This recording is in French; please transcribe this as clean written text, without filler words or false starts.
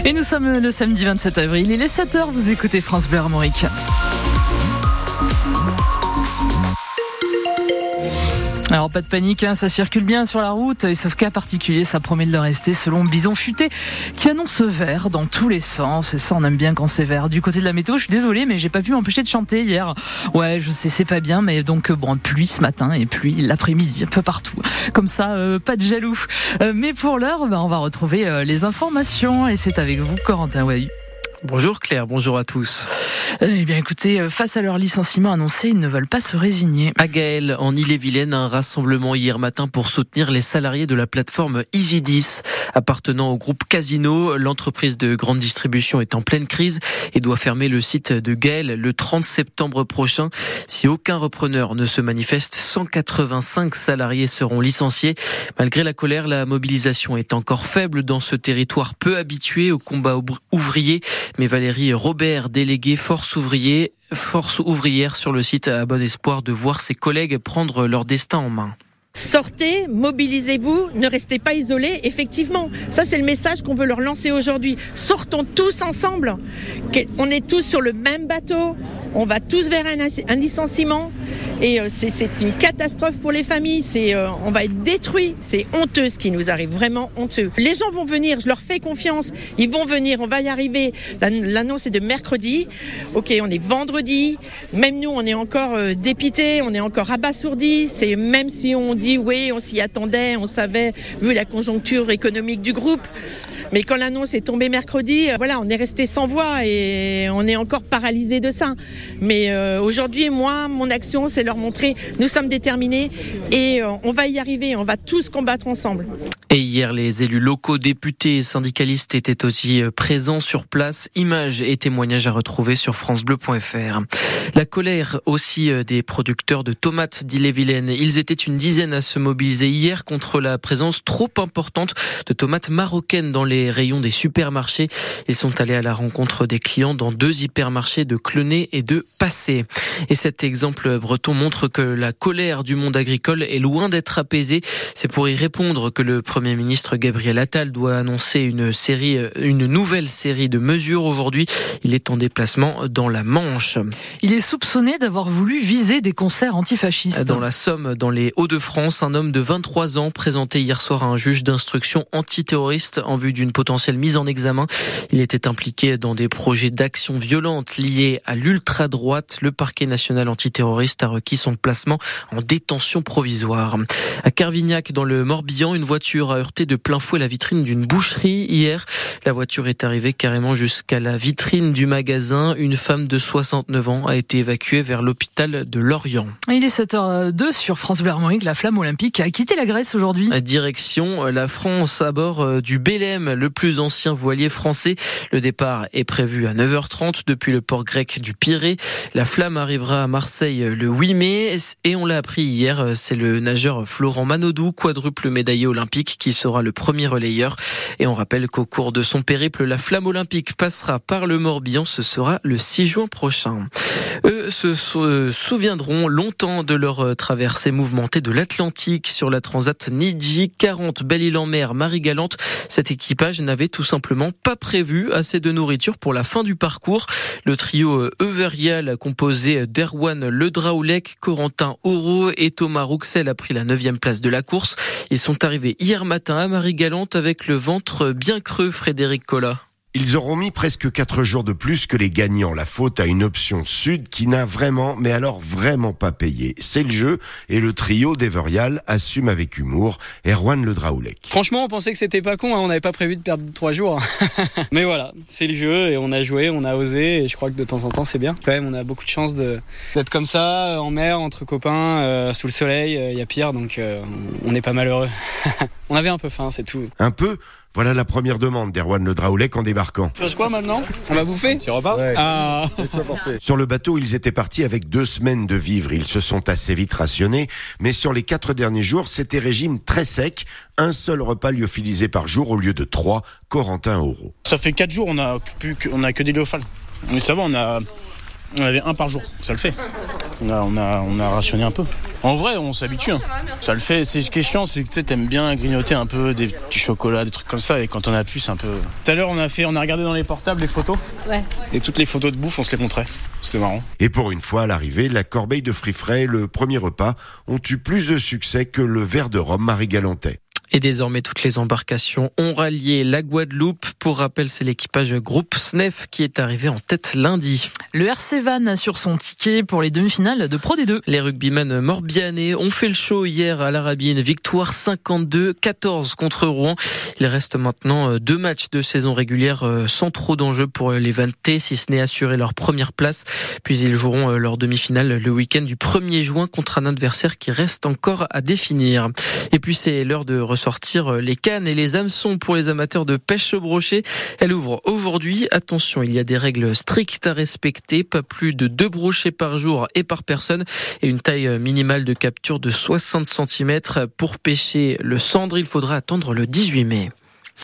Et nous sommes le samedi 27 avril, il est 7h, vous écoutez France Bleu Armorique. Alors pas de panique, ça circule bien sur la route, et sauf cas particulier, ça promet de le rester selon Bison Futé qui annonce vert dans tous les sens. Et ça, on aime bien quand c'est vert. Du côté de la météo, je suis désolée, mais j'ai pas pu m'empêcher de chanter hier. Ouais, je sais, c'est pas bien, mais donc pluie ce matin et pluie l'après-midi, un peu partout. Comme ça, pas de jaloux. Mais pour l'heure, on va retrouver les informations, et c'est avec vous, Corentin Wahu. Bonjour Claire, bonjour à tous. Eh bien écoutez, face à leur licenciement annoncé, ils ne veulent pas se résigner. À Gaël, en Ille-et-Vilaine, un rassemblement hier matin pour soutenir les salariés de la plateforme Easy10. Appartenant au groupe Casino, l'entreprise de grande distribution est en pleine crise et doit fermer le site de Gaël le 30 septembre prochain. Si aucun repreneur ne se manifeste, 185 salariés seront licenciés. Malgré la colère, la mobilisation est encore faible dans ce territoire peu habitué au combat ouvrier. Mais Valérie Robert, déléguée force ouvrière sur le site, a bon espoir de voir ses collègues prendre leur destin en main. Sortez, mobilisez-vous, ne restez pas isolés. Effectivement, ça c'est le message qu'on veut leur lancer aujourd'hui. Sortons tous ensemble. On est tous sur le même bateau. On va tous vers un licenciement. Et c'est une catastrophe pour les familles. On va être détruits. C'est honteux ce qui nous arrive, vraiment honteux. Les gens vont venir, je leur fais confiance. Ils vont venir, on va y arriver. L'annonce est de mercredi. Ok, on est vendredi. Même nous, on est encore dépités, on est encore abasourdis. C'est même si on dit oui, on s'y attendait, on savait, vu la conjoncture économique du groupe. Mais quand l'annonce est tombée mercredi, voilà, on est resté sans voix et on est encore paralysé de ça. Mais aujourd'hui, moi, mon action, c'est leur montrer, nous sommes déterminés et on va y arriver, on va tous combattre ensemble. Et hier, les élus locaux, députés et syndicalistes étaient aussi présents sur place. Images et témoignages à retrouver sur francebleu.fr. La colère aussi des producteurs de tomates d'Ille-et-Vilaine. Ils étaient une dizaine à se mobiliser hier contre la présence trop importante de tomates marocaines dans les rayons des supermarchés. Ils sont allés à la rencontre des clients dans 2 hypermarchés de Clenay et de Passé. Et cet exemple breton montre que la colère du monde agricole est loin d'être apaisée. C'est pour y répondre que le Premier ministre Gabriel Attal doit annoncer une nouvelle série de mesures aujourd'hui. Il est en déplacement dans la Manche. Il est soupçonné d'avoir voulu viser des concerts antifascistes. Dans la Somme, dans les Hauts-de-France, un homme de 23 ans présenté hier soir à un juge d'instruction antiterroriste en vue d'une potentielle mise en examen. Il était impliqué dans des projets d'action violente liés à l'ultra-droite. Le parquet national antiterroriste a requis son placement en détention provisoire. À Carvignac, dans le Morbihan, une voiture a heurté de plein fouet la vitrine d'une boucherie hier. La voiture est arrivée carrément jusqu'à la vitrine du magasin. Une femme de 69 ans a été évacuée vers l'hôpital de Lorient. Il est 7h02 sur France Bleu Armorique. La flamme olympique a quitté la Grèce aujourd'hui. Direction la France à bord du Belém, le plus ancien voilier français. Le départ est prévu à 9h30 depuis le port grec du Pirée. La flamme arrivera à Marseille le 8 mai et on l'a appris hier, c'est le nageur Florent Manodou, quadruple médaillé olympique, qui sera le premier relayeur. Et on rappelle qu'au cours de son périple, la flamme olympique passera par le Morbihan. Ce sera le 6 juin prochain. Eux se souviendront longtemps de leur traversée mouvementée de l'Atlantique sur la Transat Nidji 40 Belle-Île-en-Mer Marie-Galante. Cet équipage n'avait tout simplement pas prévu assez de nourriture pour la fin du parcours. Le trio Euverial, composé d'Erwan Le Draoulec, Corentin Auro et Thomas Rouxel, a pris la 9e place de la course. Ils sont arrivés hier matin à Marie-Galante avec le ventre bien creux, Frédéric Collat. Ils auront mis presque 4 jours de plus que les gagnants. La faute à une option sud qui n'a vraiment, mais alors vraiment pas payé. C'est le jeu et le trio d'Everial assume avec humour Erwan Le Draoulec. Franchement, on pensait que c'était pas con, on n'avait pas prévu de perdre 3 jours. Mais voilà, c'est le jeu et on a joué, on a osé et je crois que de temps en temps c'est bien. Quand même, on a beaucoup de chance d'être comme ça, en mer, entre copains, sous le soleil, il y a pire, donc on n'est pas malheureux. On avait un peu faim, c'est tout. Un peu ? Voilà la première demande d'Erwan Le Draoulec en débarquant. Tu fais quoi maintenant ? On va bouffer ? Un petit repas ? Ouais. Ah. Sur le bateau, ils étaient partis avec 2 semaines de vivres. Ils se sont assez vite rationnés. Mais sur les 4 derniers jours, c'était régime très sec. Un seul repas lyophilisé par jour au lieu de 3. Corentin Auro. Ça fait 4 jours, on a que des lyophiles. Mais ça va, on avait un par jour. Ça le fait. On a rationné un peu. En vrai, on s'habitue. Ça le fait. Ce qui est chiant, c'est que tu aimes bien grignoter un peu des petits chocolats, des trucs comme ça. Et quand on a pu, c'est un peu. Tout à l'heure, on a regardé dans les portables les photos. Ouais. Et toutes les photos de bouffe, on se les montrait. C'est marrant. Et pour une fois, à l'arrivée, la corbeille de fruits frais et le premier repas ont eu plus de succès que le verre de rhum Marie-Galantais. Et désormais, toutes les embarcations ont rallié la Guadeloupe. Pour rappel, c'est l'équipage groupe SNEF qui est arrivé en tête lundi. Le RC Vannes assure son ticket pour les demi-finales de Pro D2. Les rugbymen morbihanais ont fait le show hier à l'Arabine. Victoire 52-14 contre Rouen. Il reste maintenant 2 matchs de saison régulière sans trop d'enjeux pour les Vannetais, si ce n'est assurer leur première place. Puis ils joueront leur demi-finale le week-end du 1er juin contre un adversaire qui reste encore à définir. Et puis c'est l'heure de ressortir les cannes et les hameçons pour les amateurs de pêche au brochet. Elle ouvre aujourd'hui. Attention, il y a des règles strictes à respecter. Pas plus de 2 brochets par jour et par personne et une taille minimale de capture de 60 cm. Pour pêcher le cendre, il faudra attendre le 18 mai.